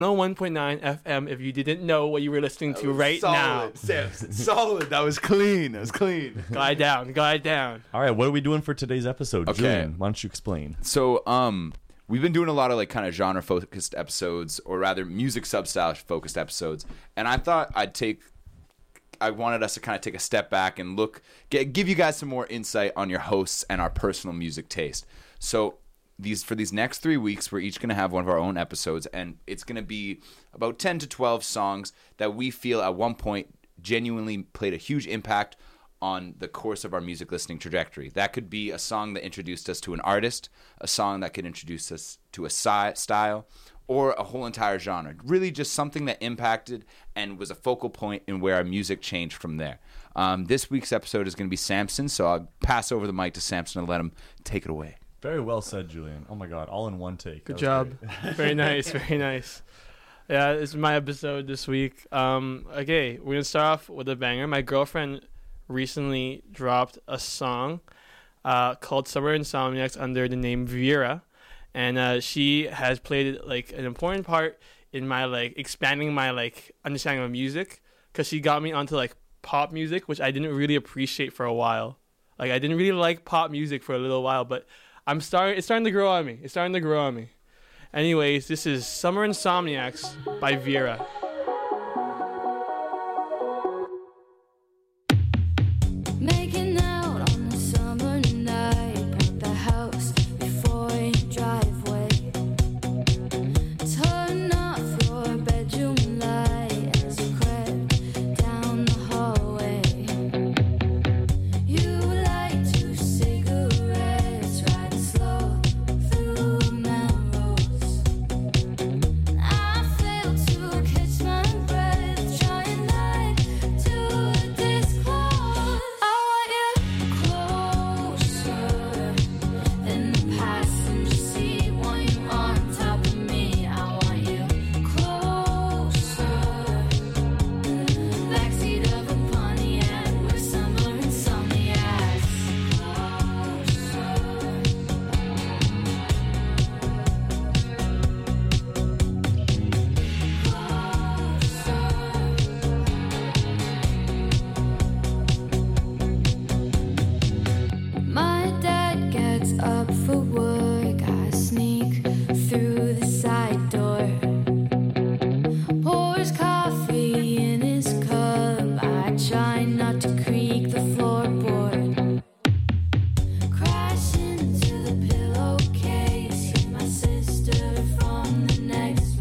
101.9 FM if you didn't know what you were listening to right now. Solid. That was clean. Guy down. All right, what are we doing for today's episode? Okay. Julian, why don't you explain? So, we've been doing a lot of like kind of genre-focused episodes, or rather music sub-style-focused episodes. And I thought I wanted us to kind of take a step back and give you guys some more insight on your hosts and our personal music taste. So for these next 3 weeks, we're each going to have one of our own episodes, and it's going to be about 10 to 12 songs that we feel at one point genuinely played a huge impact on the course of our music listening trajectory. That could be a song that introduced us to an artist, a song that could introduce us to a style, or a whole entire genre. Really just something that impacted and was a focal point in where our music changed from there. This week's episode is going to be Samson, so I'll pass over the mic to Samson and let him take it away. Very well said, Julian. Oh my God, all in one take. Good job. Very nice, very nice. Yeah, this is my episode this week. Okay, we're going to start off with a banger. My girlfriend recently dropped a song called Summer Insomniacs under the name Vera. And she has played like an important part in my like expanding my like understanding of music, because she got me onto like pop music, which I didn't really appreciate for a while. Like I didn't really like pop music for a little while, but it's starting to grow on me. Anyways, this is Summer Insomniacs by Vera. Making out on a summer night, pack the house before driveway. Turn off your bedroom light as you crept down the hallway. You light two cigarettes, riding slow through Melrose. I failed to catch my breath, trying not to disclose. I want you closer than the passenger seat, want you on top of me. I want you closer, backseat of a Pontiac with summer insomniacs. My dad gets up for work. I sneak through the side door. Pours coffee in his cup. I try not to creak the floorboard. Crash into the pillowcase. Hear my sister from the next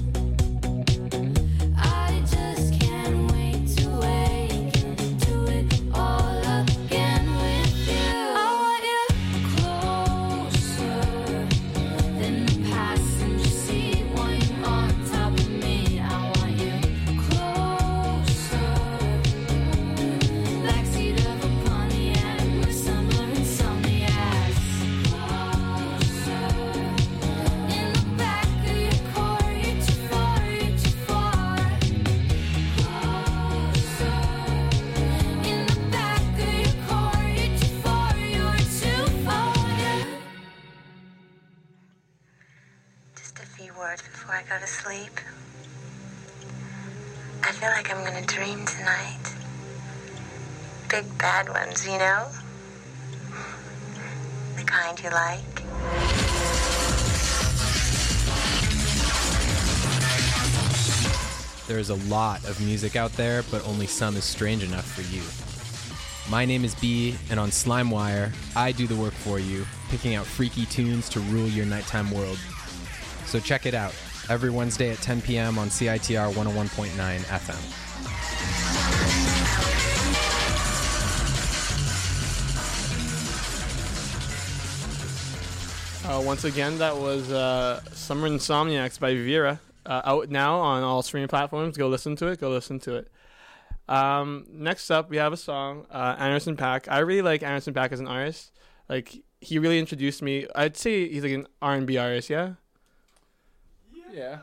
room. I just can't wait to wake and do it all again with you. I want you closer than the passenger seat, want you on top of me. I want you closer, backseat of a Pontiac with summer insomniacs. Closer, in the back of your car, you're too far, you're too far. Closer, in the back of your car, you're too far, you're too far. Just a few words before I go to sleep. I feel like I'm gonna dream tonight. Big bad ones, you know? The kind you like. There is a lot of music out there, but only some is strange enough for you. My name is B, and on SlimeWire, I do the work for you, picking out freaky tunes to rule your nighttime world. So check it out, every Wednesday at 10 p.m. on CITR 101.9 FM. Once again, that was Summer Insomniacs by Vera. Out now on all streaming platforms. Go listen to it. Next up, we have a song, Anderson .Paak. I really like Anderson .Paak as an artist. Like, he really introduced me. I'd say he's like an R&B artist, yeah? Yeah.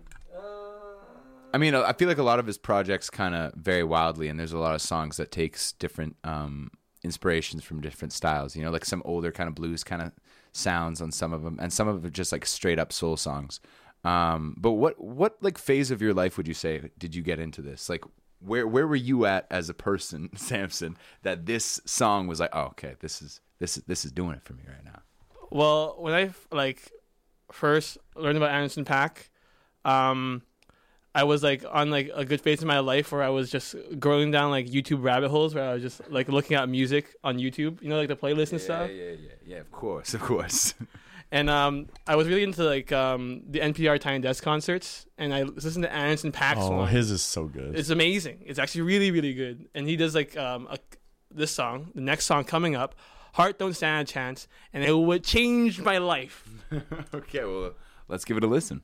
I mean, I feel like a lot of his projects kind of vary wildly, and there's a lot of songs that takes different inspirations from different styles. You know, like some older kind of blues kind of sounds on some of them, and some of them are just like straight up soul songs. But what like phase of your life would you say did you get into this? Like where were you at as a person, Samson, that this song was like, oh, okay, this is doing it for me right now? Well, when I first learned about Anderson .Paak, I was like on like a good phase in my life where I was just going down like YouTube rabbit holes where I was just like looking at music on YouTube, you know, like the playlist and stuff. Yeah. Of course. And I was really into like the NPR Tiny Desk concerts, and I listened to Anderson .Paak's Oh, one. his is so good. It's amazing. It's actually really, really good. And he does like this song, the next song coming up, Heart Don't Stand a Chance, and it would change my life. Okay, well, let's give it a listen.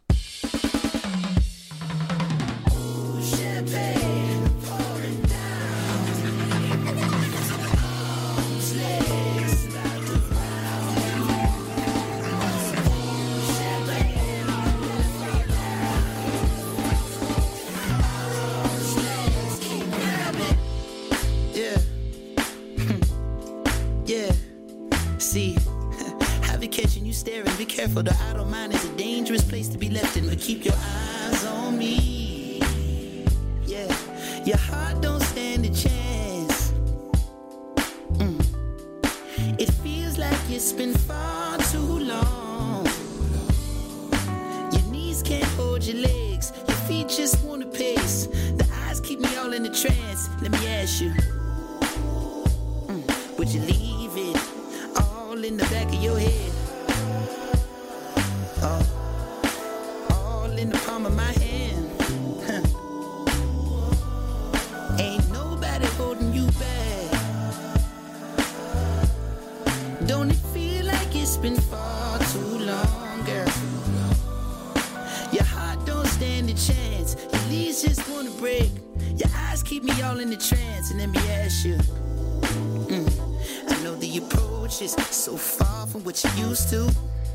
See, I be catching you staring. Be careful, the idle mind is a dangerous place to be left in. But keep your eyes on me. Yeah, your heart don't stand a chance. It feels like it's been far too long. Your knees can't hold your legs. Your feet just wanna pace. The eyes keep me all in a trance. Let me ask you, would you leave it all in the back of your head? All in the palm of my hand. Ain't nobody holding you back. Don't it feel like it's been far too long, girl? Your heart don't stand a chance. Your knees just wanna break. Your eyes keep me all in the trance. And let me ask you, I know the approach is so far from what you used to.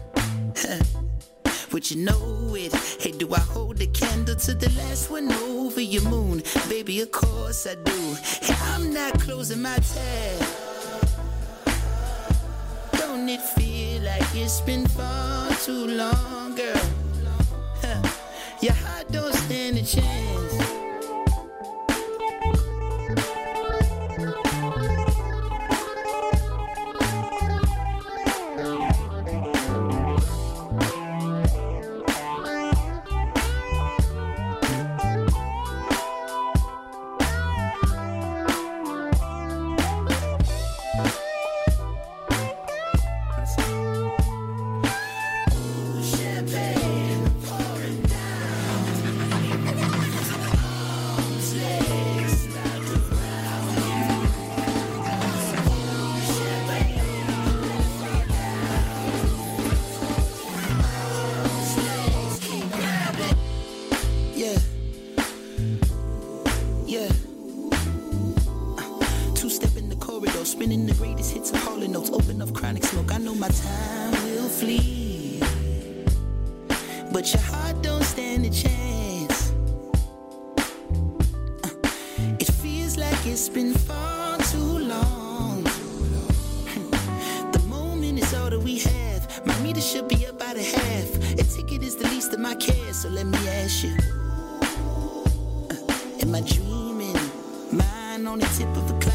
Would you know it? Hey, do I hold the candle to the last one over your moon? Baby, of course I do. Hey, I'm not closing my tab. Don't it feel like it's been far too long, girl? Your heart don't stand a chance. Spinning the greatest hits of Hall & Oates. Open up chronic smoke. I know my time will flee, but your heart don't stand a chance. It feels like it's been far too long. The moment is all that we have. My meter should be up by the half. A ticket is the least of my cares. So let me ask you, am I dreaming? Mine on the tip of a cloud.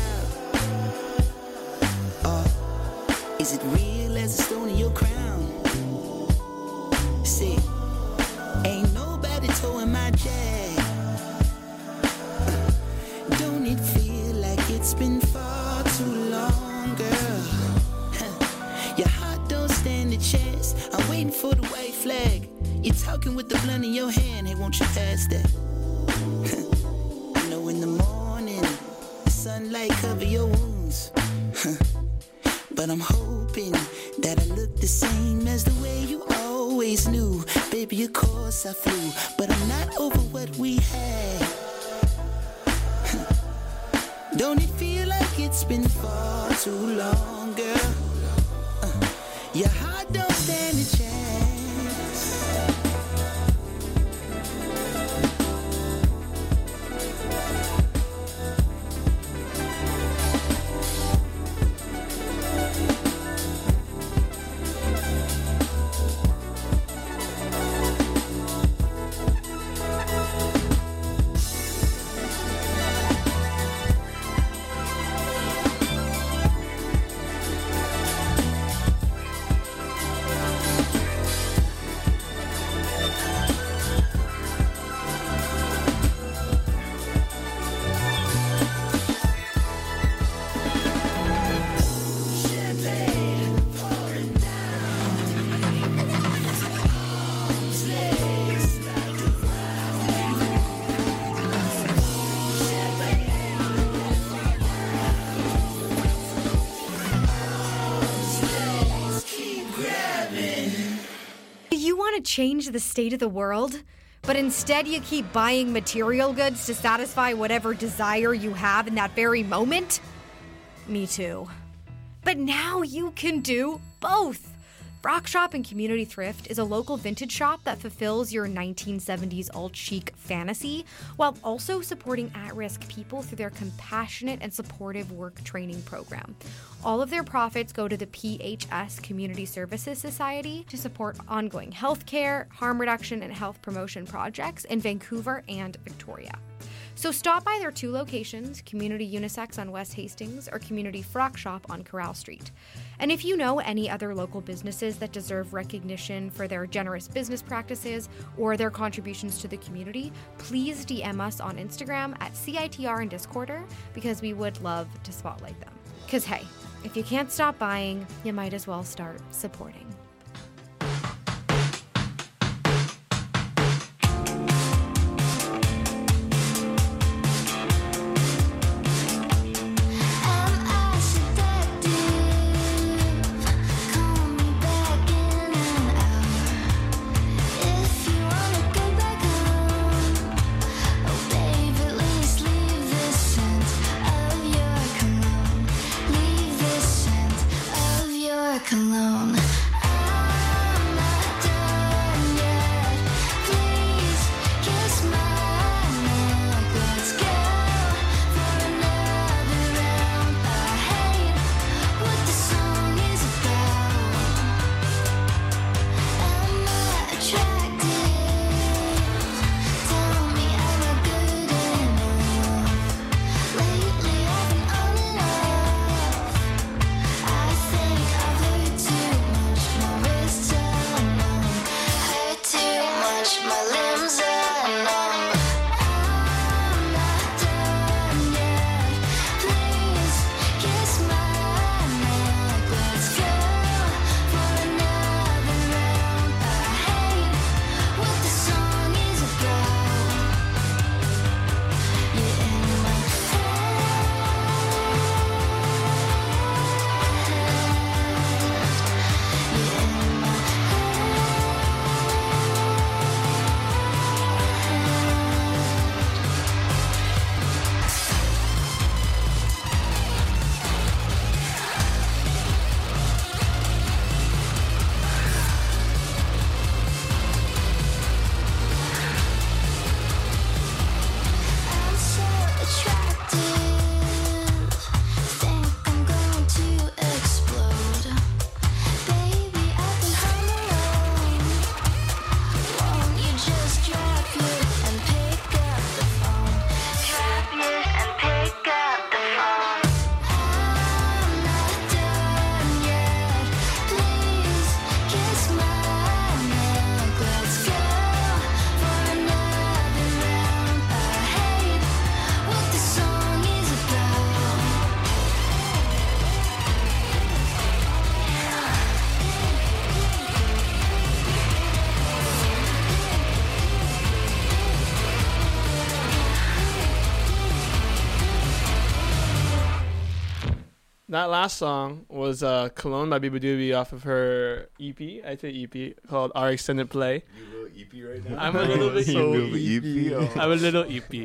Is it real as a stone in your crown? See, ain't nobody towing my jag. Don't it feel like it's been far too long, girl? Your heart don't stand a chance. I'm waiting for the white flag. You're talking with the blunt in your hand. Hey, won't you pass that? I know in the morning the sunlight cover your wounds. But I'm hoping that I look the same as the way you always knew. Baby, of course I flew, but I'm not over what we had. Don't it feel like it's been far too long, girl? Your heart don't stand a chance. change the state of the world, but instead you keep buying material goods to satisfy whatever desire you have in that very moment? Me too. But now you can do both. Rock Shop and Community Thrift is a local vintage shop that fulfills your 1970s alt-chic fantasy while also supporting at-risk people through their compassionate and supportive work training program. All of their profits go to the PHS Community Services Society to support ongoing healthcare, harm reduction, and health promotion projects in Vancouver and Victoria. So stop by their 2 locations, Community Unisex on West Hastings or Community Frock Shop on Corral Street. And if you know any other local businesses that deserve recognition for their generous business practices or their contributions to the community, please DM us on Instagram at CITR and Discorder because we would love to spotlight them. Because hey, if you can't stop buying, you might as well start supporting. Cologne. That last song was Cologne by Biba Doobie off of her EP, I say EP, called Our Extended Play. You a little EP right now? I'm a little bit EP. I'm a little EP.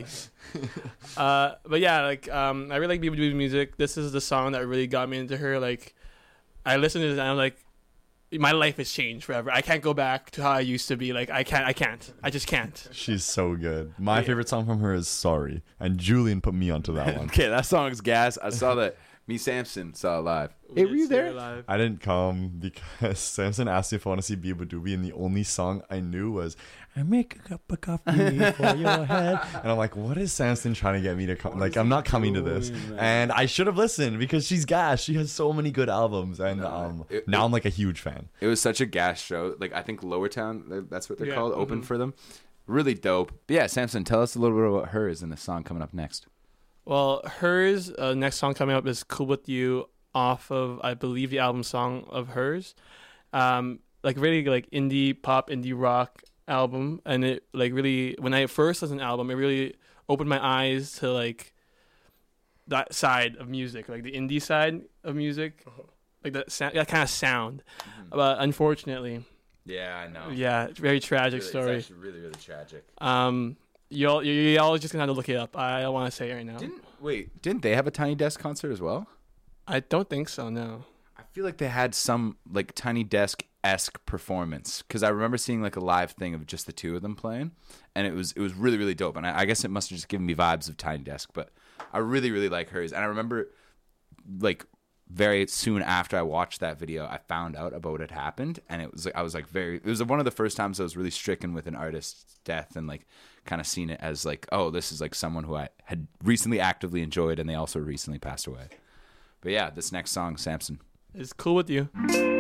But yeah, like I really like Biba Doobie's music. This is the song that really got me into her. Like I listened to this and I'm like, my life has changed forever. I can't go back to how I used to be. Like I just can't. She's so good. My favorite song from her is Sorry, and Julian put me onto that one. Okay, that song's gas. I saw that. Me Samson saw it live. Hey, were you there? I didn't come because Samson asked me if I want to see Biba Doobie, and the only song I knew was "I make a cup of coffee for your head," and I'm like, "What is Samson trying to get me to come?" Like, I'm not coming to this, and I should have listened because she's gas. She has so many good albums, and now I'm like a huge fan. It was such a gas show. Like I think Lower Town, that's what they're called, Mm-hmm. opened for them. Really dope. But yeah, Samson, tell us a little bit about hers and the song coming up next. Well, hers next song coming up is "Cool with You" off of, I believe, the album song of hers. Like really like indie pop, indie rock album, and it like really, when I first listened to an album, it really opened my eyes to like that side of music, like the indie side of music, like that kind of sound. But unfortunately, Yeah, I know. Yeah, very tragic It's story. actually really, really tragic. Y'all just gonna have to look it up. I don't want to say it right now. Didn't they have a Tiny Desk concert as well? I don't think so. No. I feel like they had some like Tiny Desk-esque performance because I remember seeing like a live thing of just the two of them playing, and it was really, really dope. And I guess it must have just given me vibes of Tiny Desk, but I really, really like hers. And I remember like very soon after I watched that video, I found out about what had happened, and it was like it was one of the first times I was really stricken with an artist's death and like kind of seen it as like, oh, this is like someone who I had recently actively enjoyed, and they also recently passed away. But yeah, this next song, Samson. It's cool with you.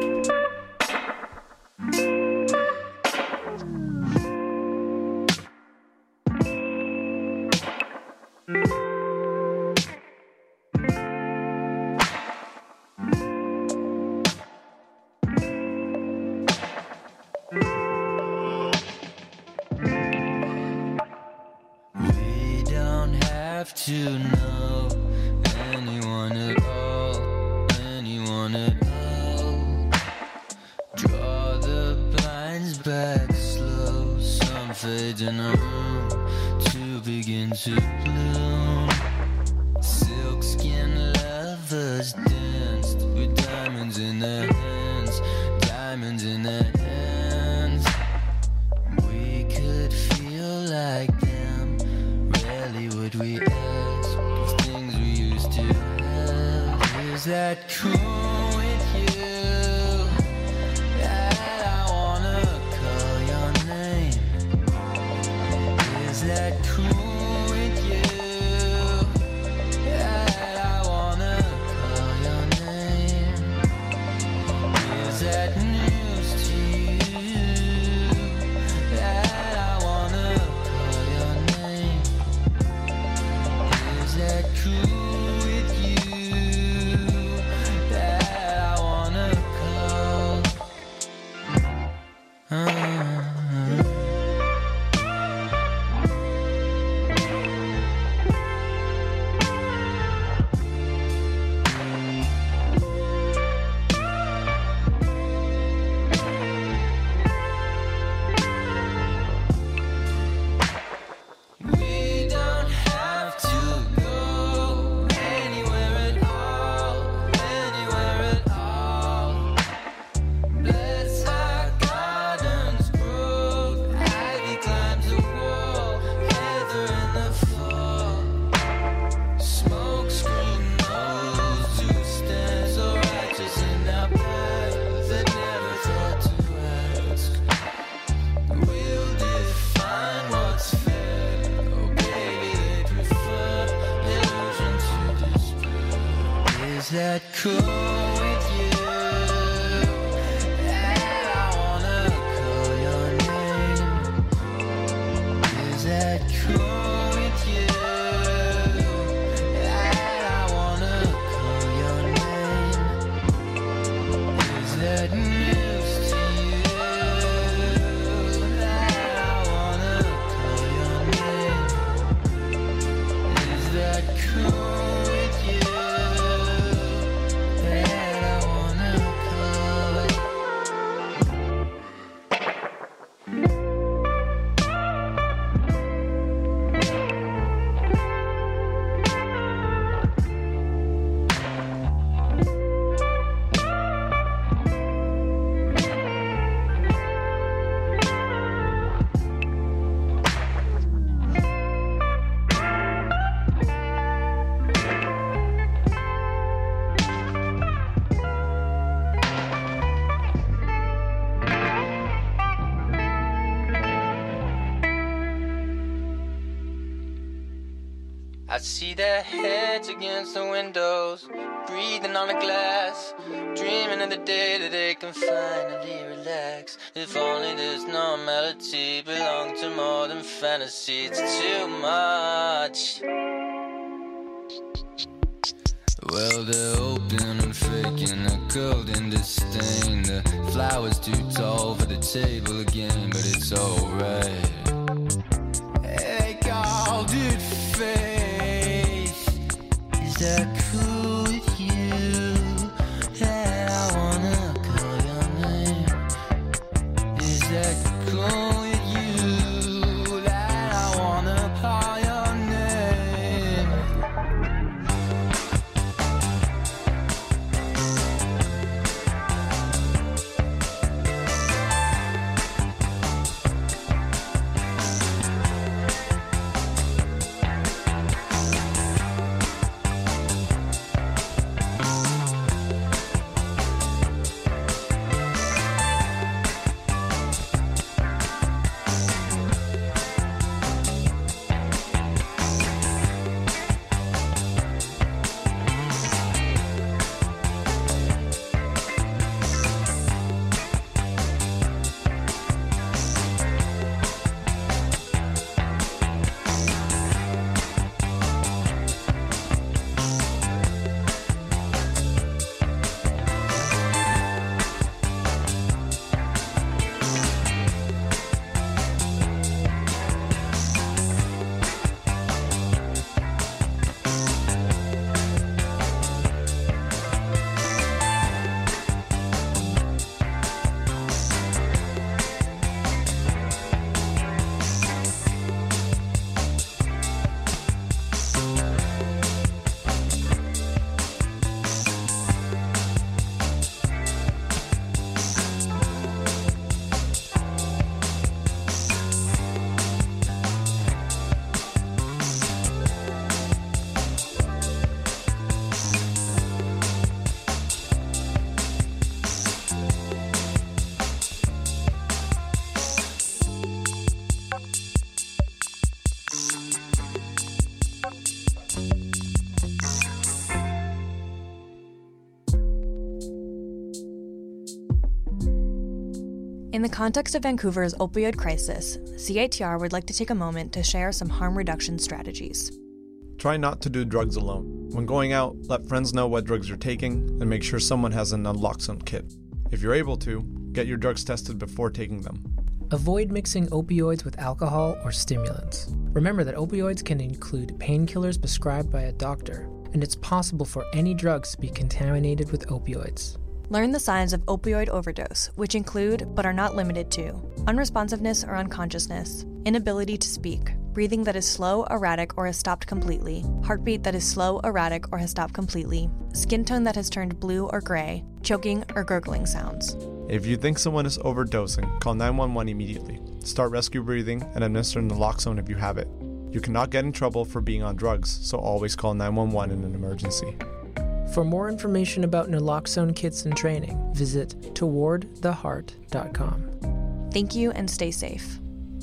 We don't have to know anyone at all, anyone at all. Draw the blinds back slow, sun fades in a room to begin to bloom. Silk skin lovers danced with diamonds in their hands, diamonds in their hands. We could feel like them, rarely would we ask of things we used to have. Is that cool with you? That I wanna call your name. Is that cool with you? That I wanna call your name. Is that news to you? That I wanna call your name. Is that cool with you? That I wanna call. We don't have to go anywhere at all, anywhere at all. Bless our gardens grow, ivy climbs the wall, heather in the fall. Smoke screen knows who stands so righteous in our path that never thought to ask. We'll define what's fair. Oh, baby, they prefer illusion to despair. Is that cool with you? That I wanna call your name. Is that cool with you? That I wanna call your name. Is that news to you? That I wanna call your name. Is that cool with you? That I wanna I see their heads against the windows, breathing on the glass, dreaming of the day that they can finally relax. If only this normality belonged to more than fantasy, it's too much. Well, they're open and faking a golden disdain. The flowers too tall for the table again, but it's alright. They called it faith. Is that cool with you? That I wanna call your name. In the context of Vancouver's opioid crisis, CITR would like to take a moment to share some harm reduction strategies. Try not to do drugs alone. When going out, let friends know what drugs you're taking and make sure someone has an naloxone kit. If you're able to, get your drugs tested before taking them. Avoid mixing opioids with alcohol or stimulants. Remember that opioids can include painkillers prescribed by a doctor, and it's possible for any drugs to be contaminated with opioids. Learn the signs of opioid overdose, which include, but are not limited to, unresponsiveness or unconsciousness, inability to speak, breathing that is slow, erratic, or has stopped completely, heartbeat that is slow, erratic, or has stopped completely, skin tone that has turned blue or gray, choking or gurgling sounds. If you think someone is overdosing, call 911 immediately. Start rescue breathing and administer naloxone if you have it. You cannot get in trouble for being on drugs, so always call 911 in an emergency. For more information about naloxone kits and training, visit towardtheheart.com. Thank you and stay safe.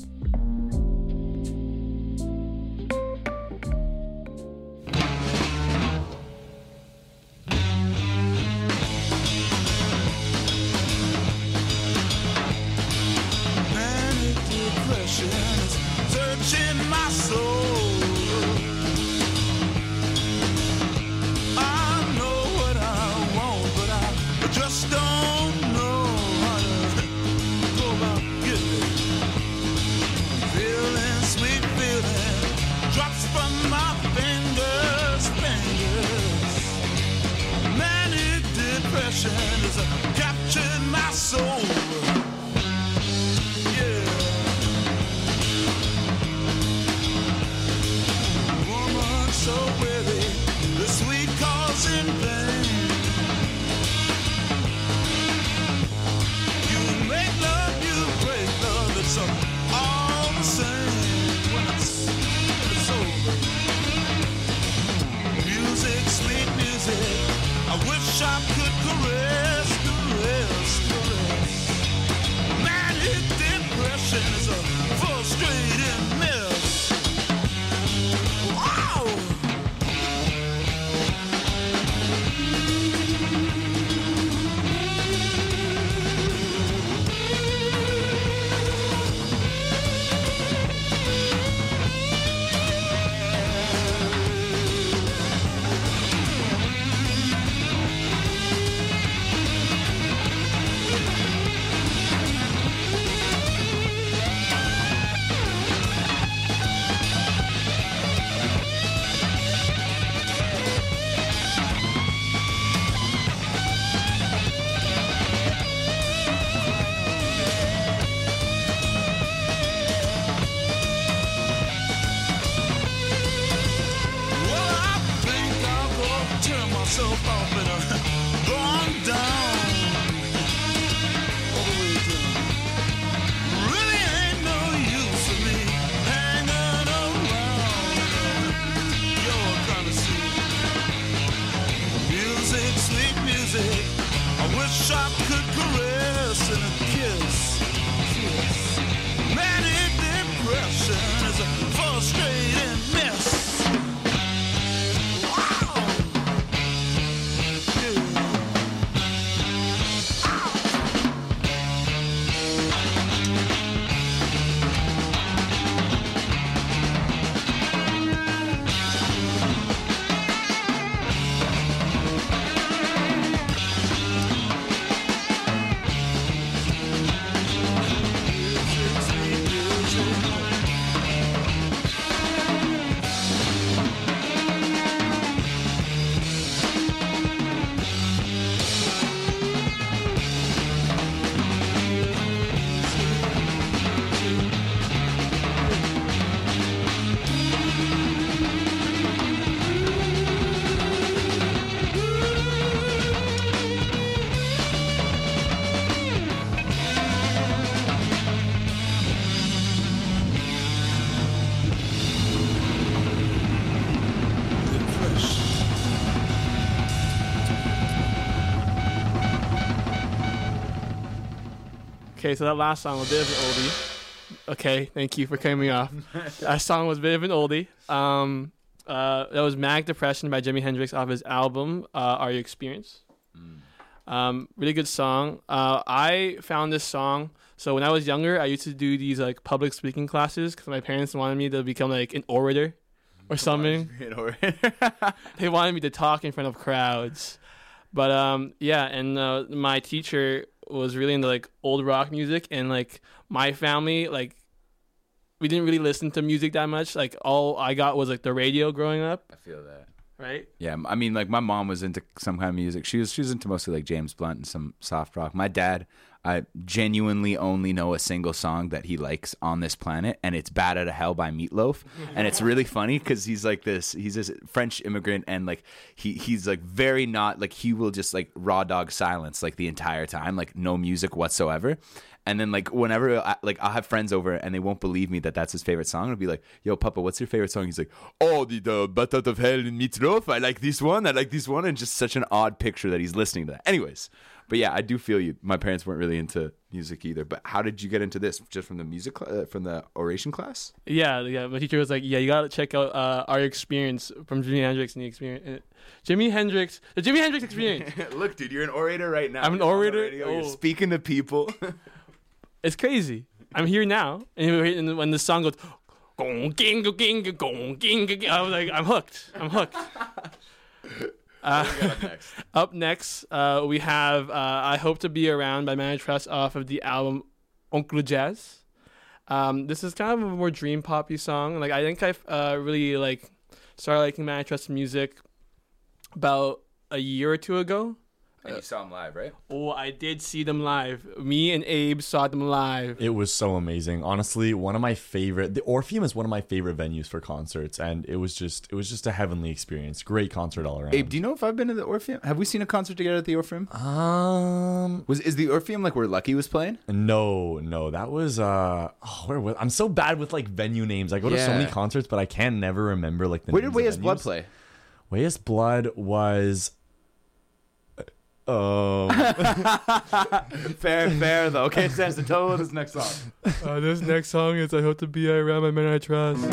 Manic depression is searching my soul. I know what I want, but I just don't know how to go about getting it. Feeling, sweet feeling, drops from my fingers. Manic depression has captured my soul. Woman so weary, the sweet cause in vain. You make love, you break love, it's all the same when it's over. Music, sweet music, I wish I could caress. Manic depression is a frustrating mess. Wow! Myself off and gone down all the way down. Really ain't no use for me hanging around your kind of scene. Music, sweet music, I wish I could caress and a kiss. Manic depression is a frustrating mess. Okay, so that last song was a bit of an oldie. Okay, thank you for cutting me off. That song was a bit of an oldie. That was Manic Depression by Jimi Hendrix off his album Are You Experienced? Really good song. I found this song So when I was younger, I used to do these like public speaking classes because my parents wanted me to become like an orator or something. They wanted me to talk in front of crowds. But yeah, and my teacher was really into like old rock music, and like my family, like we didn't really listen to music that much. Like all I got was like the radio growing up. I feel that. Right? Yeah, I mean, like my mom was into some kind of music. She was into mostly like James Blunt and some soft rock. My dad, I genuinely only know a single song that he likes on this planet, and it's "Bad Outta Hell" by Meatloaf. And it's really funny because he's this French immigrant, and like he's like very not like, he will just like raw dog silence like the entire time, like no music whatsoever. And then like whenever I'll have friends over and they won't believe me that that's his favorite song. I'll be like, "Yo, Papa, what's your favorite song?" He's like, "Oh, the Bat Out of Hell in Meatloaf. I like this one. And just such an odd picture that he's listening to that. Anyways, but yeah, I do feel you. My parents weren't really into music either. But how did you get into this? Just from the music, from the oration class? Yeah. My teacher was like, "Yeah, you gotta check out our experience from Jimi Hendrix and the experience." The Jimi Hendrix experience. Look, dude, you're an orator right now. I'm an orator. You're speaking to people. It's crazy. I'm here now, and when the song goes, gong, ging, ging, gong, ging, ging, I was like, I'm hooked. Up next, we have "I Hope to Be Around" by Manna Trust off of the album Oncle Jazz. This is kind of a more dream poppy song. Like I think I really like started liking Manna Trust music about a year or two ago. And you saw them live, right? Oh, I did see them live. Me and Abe saw them live. It was so amazing. Honestly, the Orpheum is one of my favorite venues for concerts, and it was just a heavenly experience. Great concert all around. Abe, do you know if I've been to the Orpheum? Have we seen a concert together at the Orpheum? Is the Orpheum like where Lucky was playing? No, that was where was I'm so bad with like venue names. I go to so many concerts, but I can never remember like the Where names did Way of As Blood venues. play? Way As Blood was fair though. Okay, Samson, tell me what this next song. This next song is "I Hope to Be Around" by Manna Trust.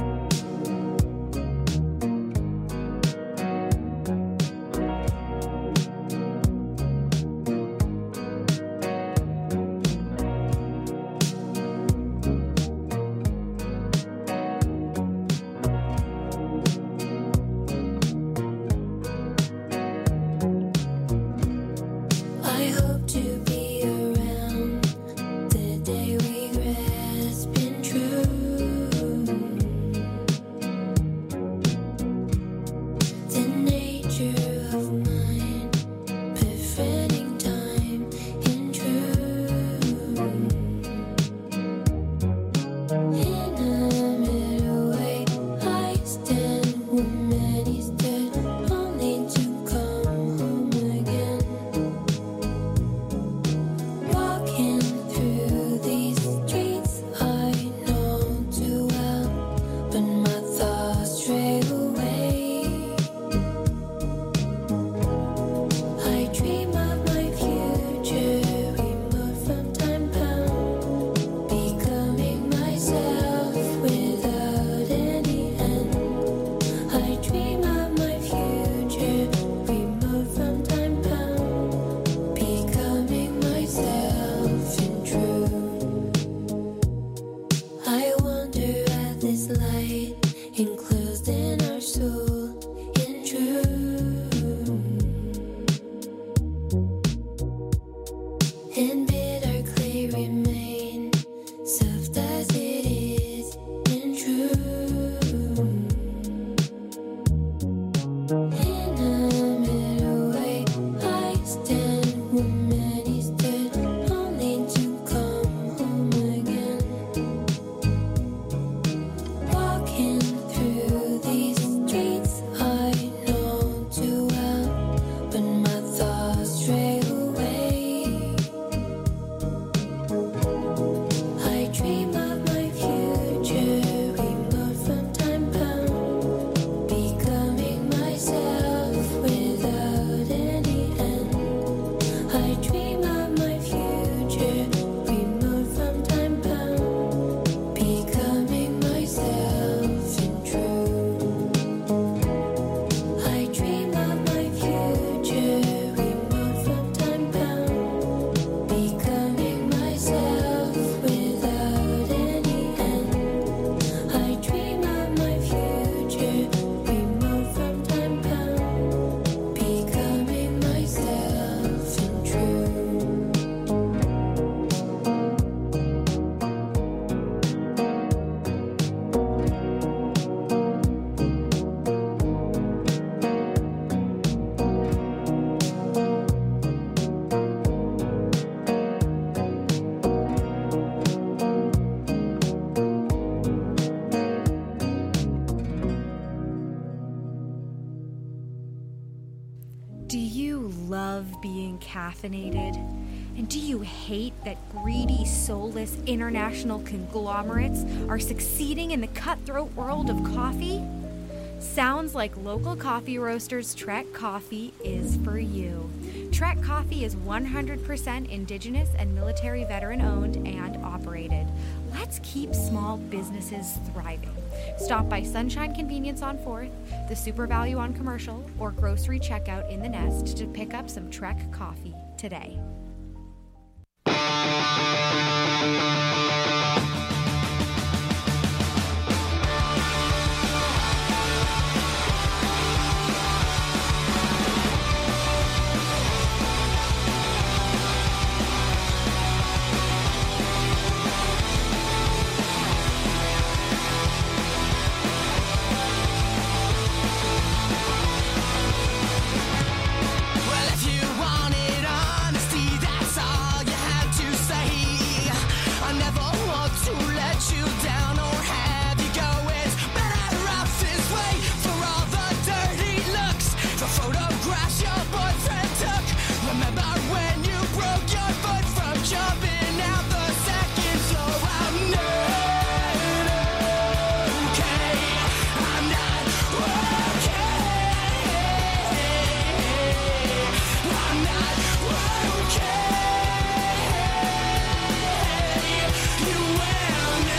I hope to be around the day we grasp in true. The nature of mind, befriending time in true. In a middle way, I stand where many stood, only to come home again. Walking through these streets I know too well, but my thoughts stray away. I dream of my future, remote from time bound, becoming myself without any end. I dream of my future, remote from time bound, becoming myself in true. I wonder at this light enclosed in our soul in true. And bid our clay remain soft as it is in true. In a middle way, I stand where many stood, only to come home again. Walking through love being caffeinated? And do you hate that greedy, soulless international conglomerates are succeeding in the cutthroat world of coffee? Sounds like local coffee roasters Trek Coffee is for you. Trek Coffee is 100% indigenous and military veteran owned and operated. Let's keep small businesses thriving. Stop by Sunshine Convenience on 4th, the Super Value on Commercial, or grocery checkout in the Nest to pick up some Trek Coffee today. Well, if you wanted honesty, that's all you had to say. I never want to let you down or have you go. It's better off this way for all the dirty looks, the photographs your boyfriend took. Remember when you broke your foot from jumping out the second floor? I'm not okay. I'm not okay. I'm not okay. You wear me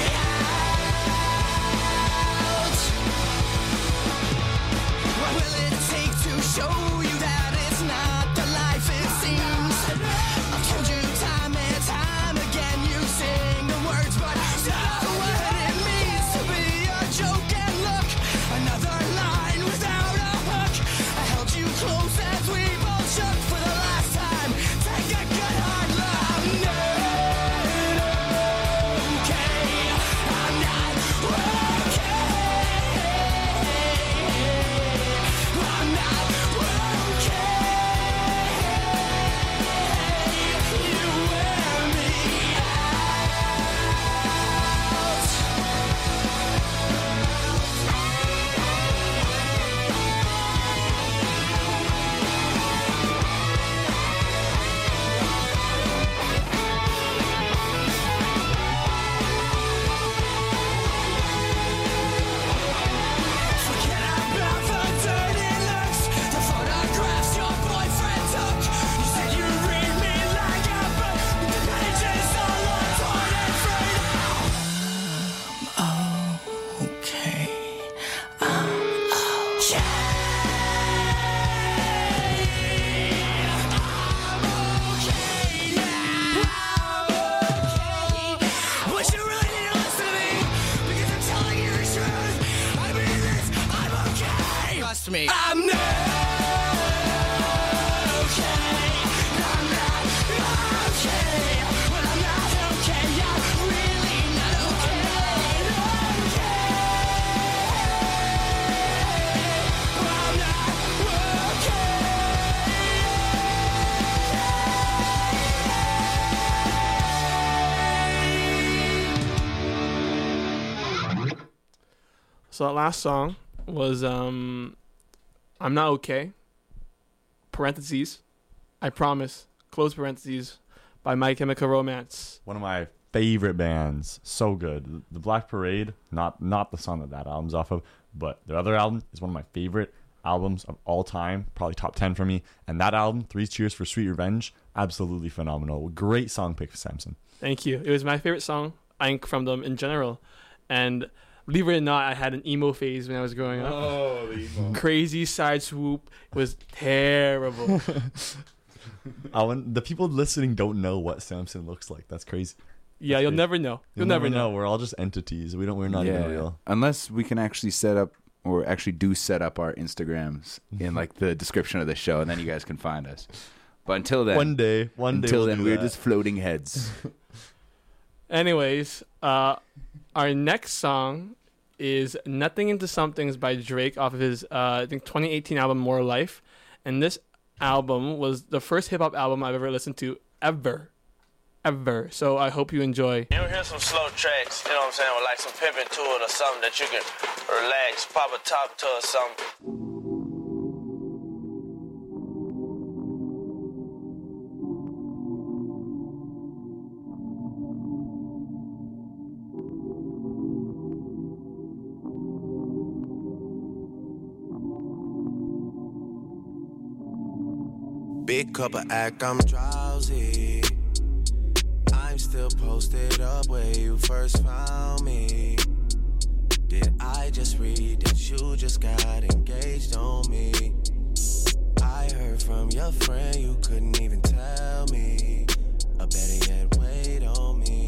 out. What will it take to show you that it's not the life it seems? I've told you time and time again, you sing the words, but not what it means to be a joke. And look, another line without a hook. I held you close as we both shook for the last time. Take a good hard look. I'm not okay. I'm not okay. I'm not okay. You wear me Forget about the dirty looks, the photographs your boyfriend took. You said you read me like a book, but the pages are all torn and frayed. Okay. I'm okay. But you really need to listen to me, because I'm telling you the truth. I mean this, I'm okay. Trust me. I'm not okay. I'm not okay. Well, I'm not okay. I'm really not okay. I'm not So that last song was I'm Not Okay, parentheses, I Promise, close parentheses, by My Chemical Romance. One of my favorite bands. So good. The Black Parade, not the song that album's off of, but their other album is one of my favorite albums of all time, probably top 10 for me. And that album, Three Cheers for Sweet Revenge, absolutely phenomenal. Great song pick for Samson. Thank you. It was my favorite song, I think, from them in general. And believe it or not, I had an emo phase when I was growing up. Oh, the emo. Crazy Side Swoop was terrible. The people listening don't know what Samson looks like. That's crazy. Yeah, you'll never know. You'll never know. We're all just entities. We're not even real. Unless we can actually set up or actually do set up our Instagrams in like the description of the show, and then you guys can find us. But until then, One day until we'll then, do we're that. just floating heads. Anyways, our next song is Nothing Into Somethings by Drake off of his, I think, 2018 album More Life. And this album was the first hip-hop album I've ever listened to ever. So I hope you enjoy. You hear some slow tracks, you know what I'm saying, with like some pimping to it or something that you can relax, pop a top to or something. Big cup of act, I'm drowsy. I'm still posted up where you first found me. Did I just read that you just got engaged on me? I heard from your friend you couldn't even tell me. Or better yet, wait on me.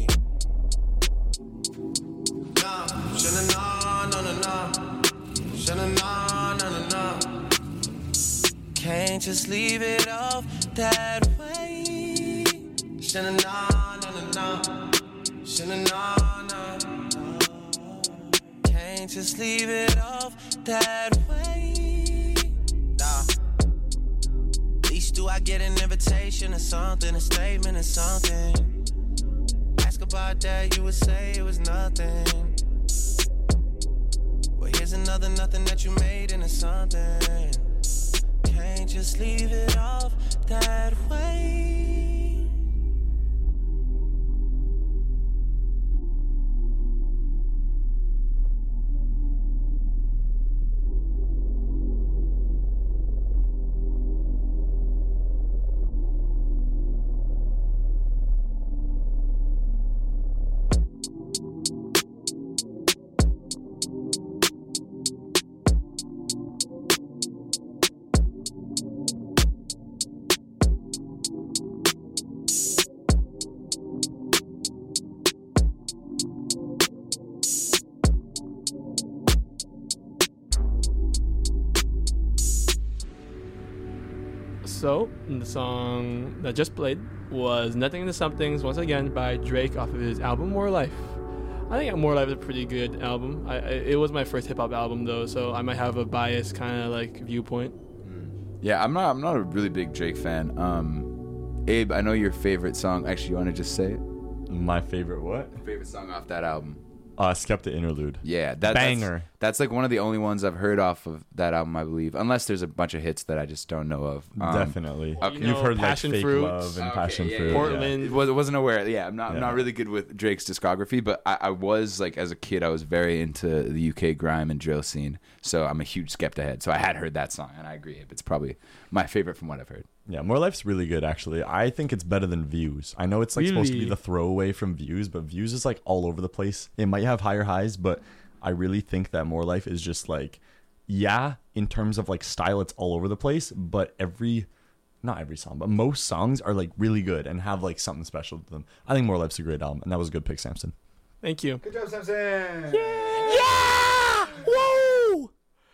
Nah, should've known, no. Should've known, no. Can't just leave it off that way. Should've known, no. Should've known, no. Can't just leave it off that way. Nah. At least do I get an invitation or something, a statement or something. Ask about that, you would say it was nothing. Well, here's another nothing that you made into something. Can't just leave it off that way. So, the song that just played was Nothing Into Somethings, once again, by Drake off of his album More Life. I think More Life is a pretty good album. It was my first hip-hop album, though, so I might have a biased kind of, like, viewpoint. Yeah, I'm not a really big Drake fan. Abe, I know your favorite song. Actually, you want to just say it? My favorite what? Favorite song off that album. Skepta Interlude. Yeah, banger. That's like one of the only ones I've heard off of that album, I believe. Unless there's a bunch of hits that I just don't know of. Definitely. Okay. You've heard Passion like Fake Fruit. Love and Passion Fruit. Portland. Yeah. Wasn't aware. Yeah, I'm not really good with Drake's discography, but I was like, as a kid, I was very into the UK grime and drill scene. So I'm a huge Skepta head. So I had heard that song, and I agree. It's probably my favorite from what I've heard. Yeah, More Life's really good, actually. I think it's better than Views. I know it's like supposed to be the throwaway from Views, but Views is like all over the place. It might have higher highs, but I really think that More Life is just like, yeah, in terms of like style, it's all over the place, but not every song, but most songs are like really good and have like something special to them. I think More Life's a great album, and that was a good pick, Samson. Thank you. Good job, Samson. Yeah! Woo!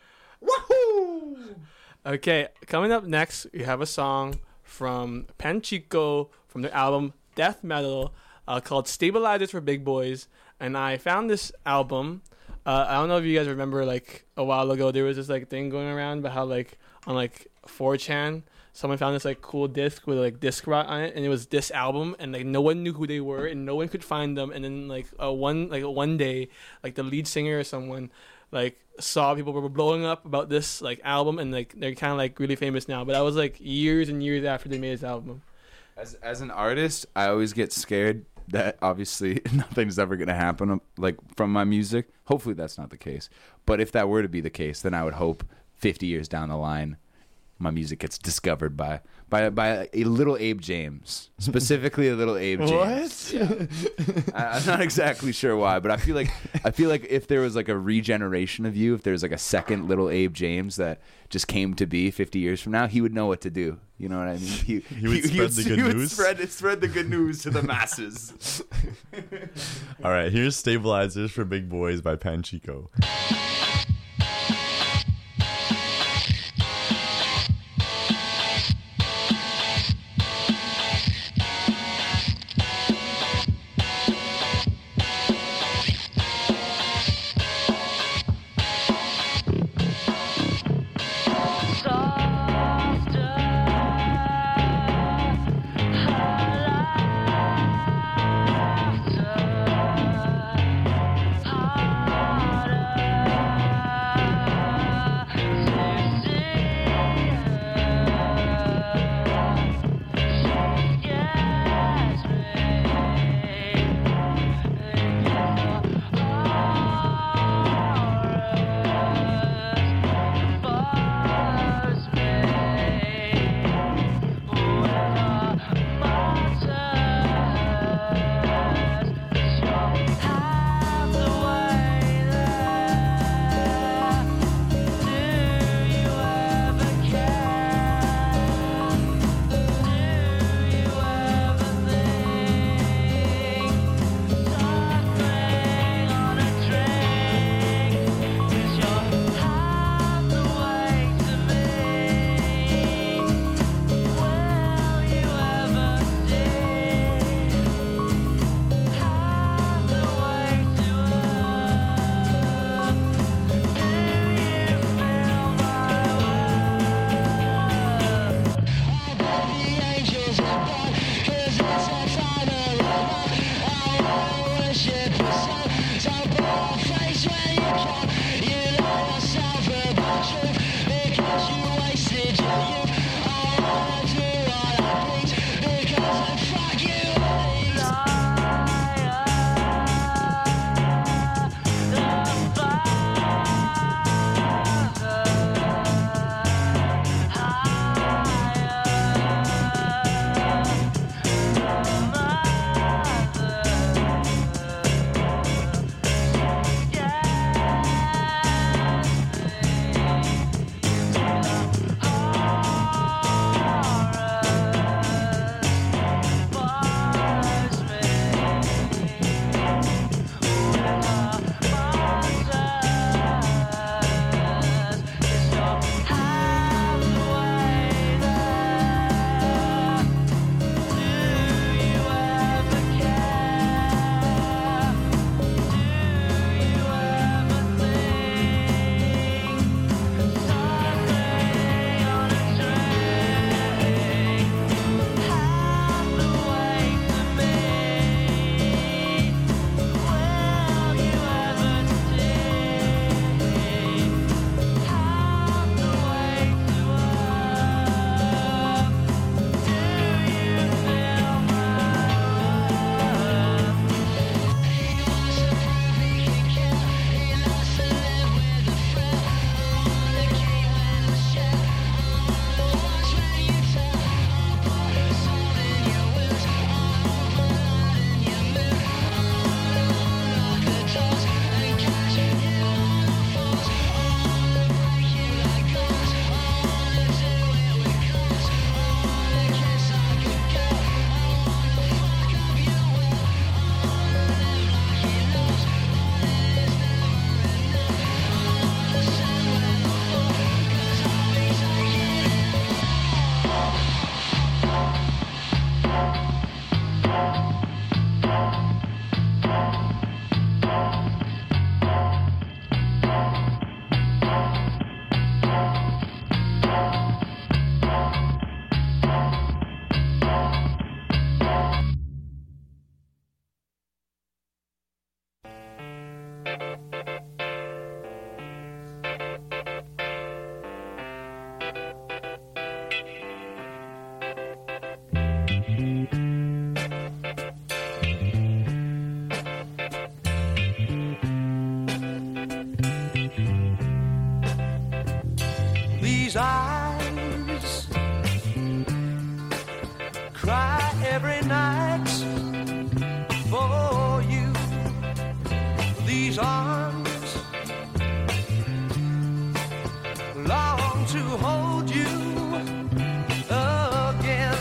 Woohoo! Okay, coming up next, we have a song from Panchico from their album Death Metal called Stabilizers for Big Boys. And I found this album. I don't know if you guys remember, like, a while ago, there was this, like, thing going around about how, like, on, like, 4chan, someone found this, like, cool disc with, like, disc rot on it, and it was this album, and, like, no one knew who they were, and no one could find them. And then, like, one day, like, the lead singer or someone, like, saw people were blowing up about this, like, album, and, like, they're kind of, like, really famous now. But that was, like, years and years after they made this album. As an artist, I always get scared that obviously nothing's ever going to happen, like, from my music. Hopefully that's not the case. But if that were to be the case, then I would hope 50 years down the line, my music gets discovered by a little Abe James, specifically a little Abe James. What? Yeah. I'm not exactly sure why, but I feel like if there was like a regeneration of you, if there's like a second little Abe James that just came to be 50 years from now, he would know what to do. You know what I mean? He would spread the good news. He would spread the good news to the masses. All right, here's Stabilizers for Big Boys by Panchico. Harder These eyes cry every night for you. These arms long to hold you again.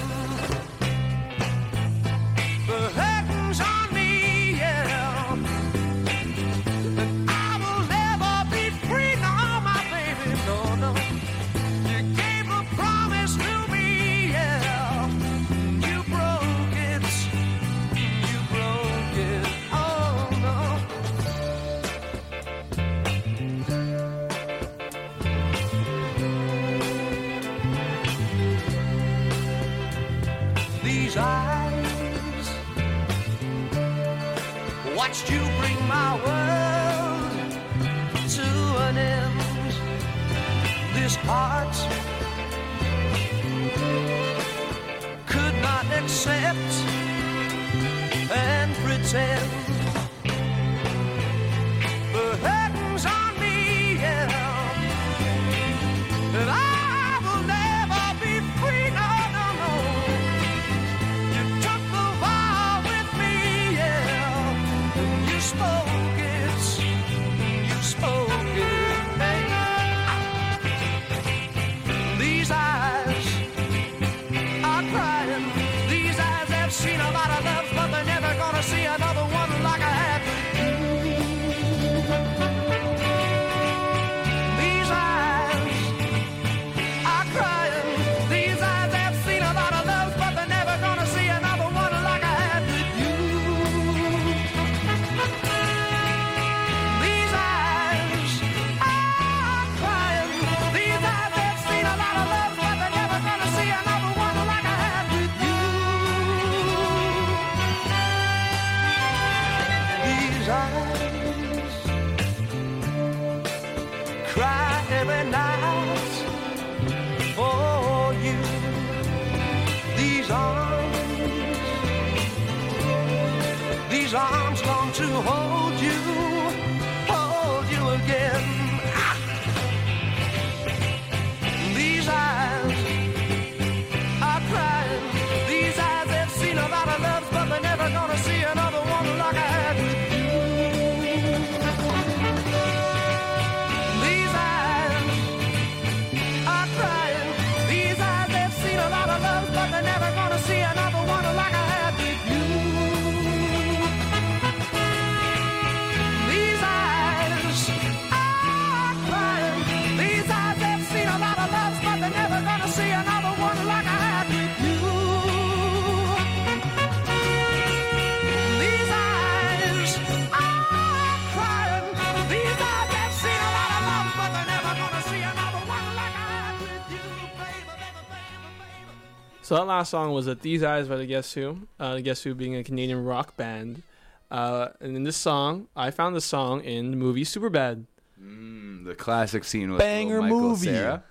The heaven's on me, yeah. And I will never be free, no, my baby, no, no. You gave a promise to me, yeah. You broke it, oh no. These eyes watched you bring my world to an end. This heart could not accept and pretend. The heaven's on me, yeah. And I will never be free, no, no, no. You took the vow with me, yeah. And you spoke it, hey. These eyes are crying. These eyes have seen a lot of love, but they're never gonna see another one like I had with you. These eyes are crying. These eyes have seen a lot of love, but they're never gonna see another one like I had with you. These eyes are crying. These eyes have seen a lot of love, but they're never gonna see another one like I had with you. These eyes cry every night for you. These arms long to hold you again. Ah! These eyes are crying. These eyes have seen a lot of love, but they're never gonna see another one like I had with you. These eyes are crying. These eyes have seen a lot of love, but they're never gonna see another one like I had with you. These eyes are crying. These eyes have seen a lot of love, but they're never gonna see another one like I had with you. These eyes are crying. These eyes have seen a lot of love, but they're never gonna see another one like I had with you, baby. So that last song was These Eyes by the Guess Who. The Guess Who being a Canadian rock band. And in this song, I found the song in the movie Superbad. The classic scene with Banger little Michael movie. Cera.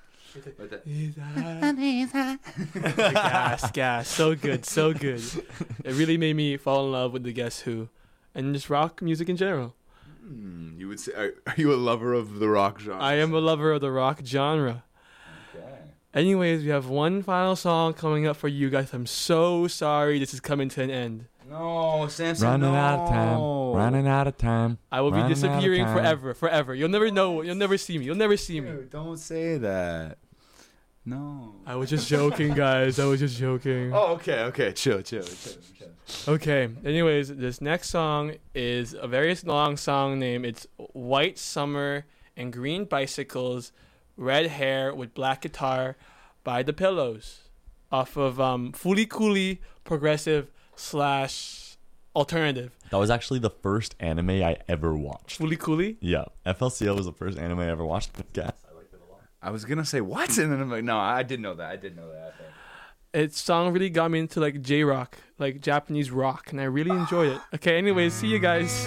Gas. So good, so good. It really made me fall in love with the Guess Who. And just rock music in general. You would say, are you a lover of the rock genre? I am a lover of the rock genre. Anyways, we have one final song coming up for you guys. I'm so sorry this is coming to an end. No, Samson, Running out of time. Running out of time. I will be Running out of disappearing time. forever. You'll never know. You'll never see me. Dude, don't say that. No. I was just joking, guys. I was just joking. Oh, okay. Chill. Okay. Anyways, this next song is a very long song name. It's White Summer and Green Bicycles, Red Hair with Black Guitar by The Pillows, off of Fooly Cooly Progressive / Alternative. That was actually the first anime I ever watched. Fooly Cooly? Yeah. FLCL was the first anime I ever watched. Gas. I was gonna say what, and then I'm like, no, I did know that. I think. Its song really got me into like J-rock, like Japanese rock, and I really enjoyed it. Okay, anyways, see you guys.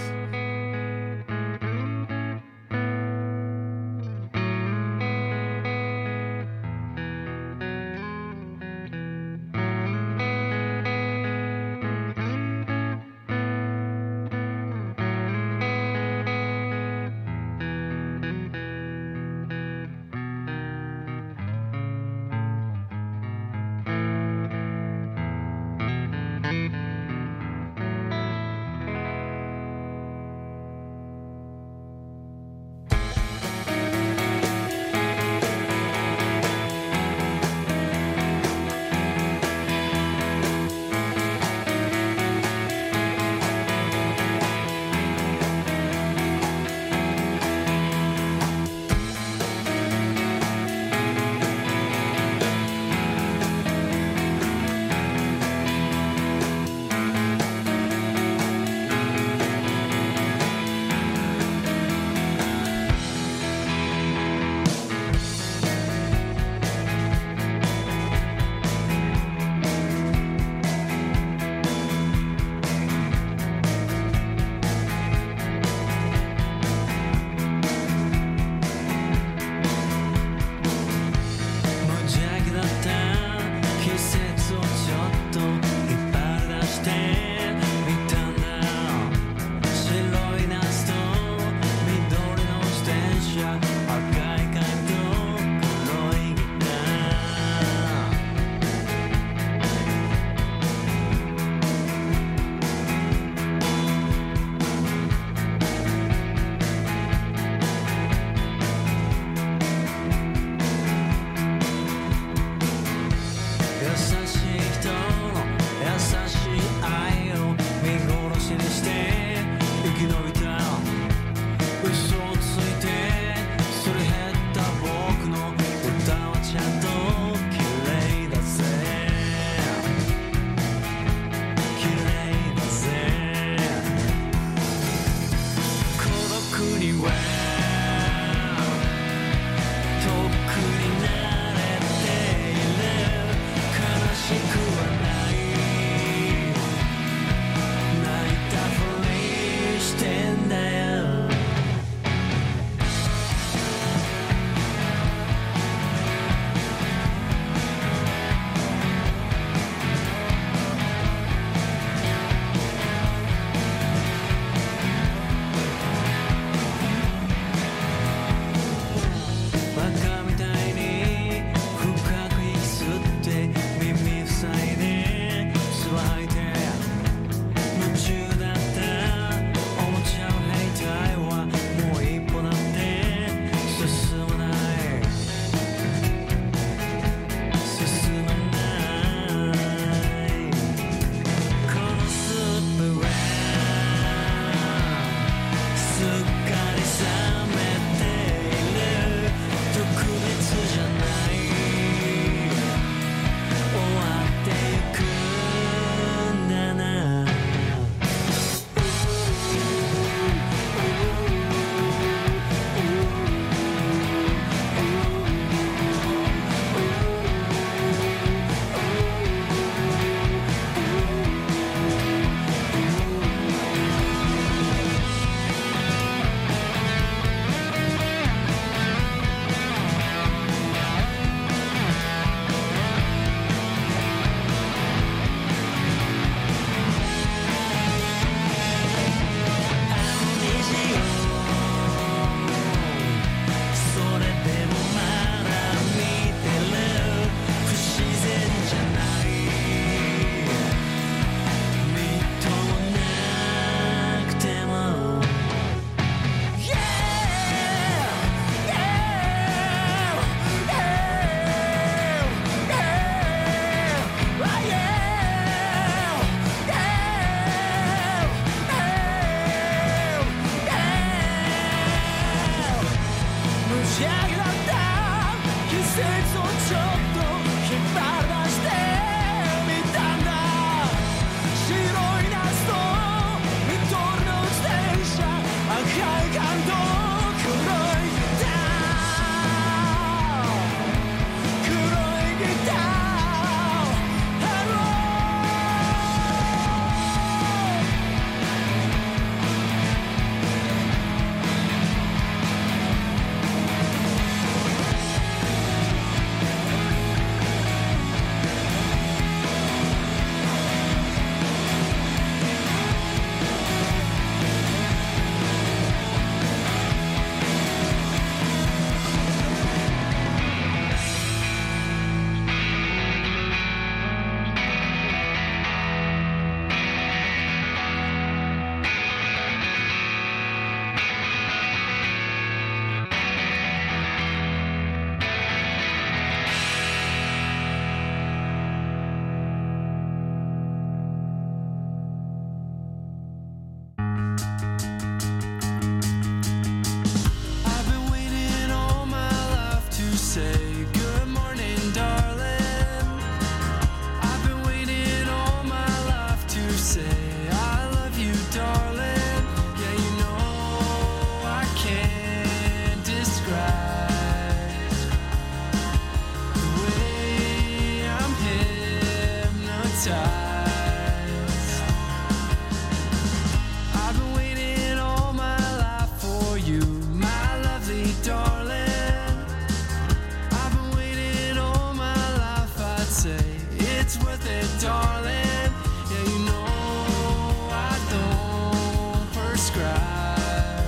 darling. Yeah, you know I don't prescribe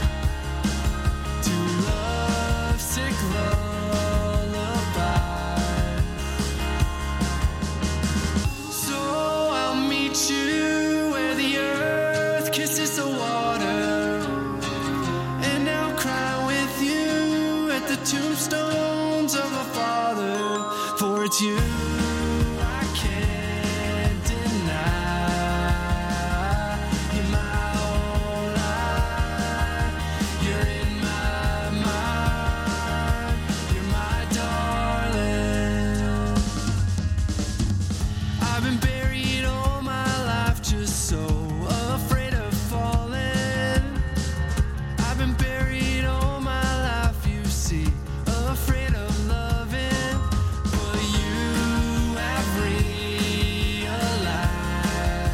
to love-sick lullaby. So I'll meet you where the earth kisses the water, and I'll cry with you at the tombstones of a father. For it's you I can't deny. You're my whole life. You're in my mind. You're my darling. I've been buried all my life, just so afraid of falling. I've been buried all my life, you see, afraid of loving. But you have realized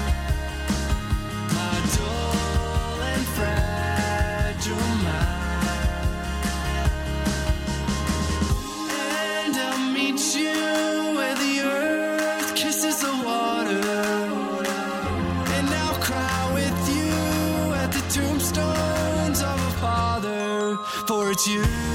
my dull and fragile mind. And I'll meet you where the earth kisses the water, and I'll cry with you at the tombstones of a father. For it's you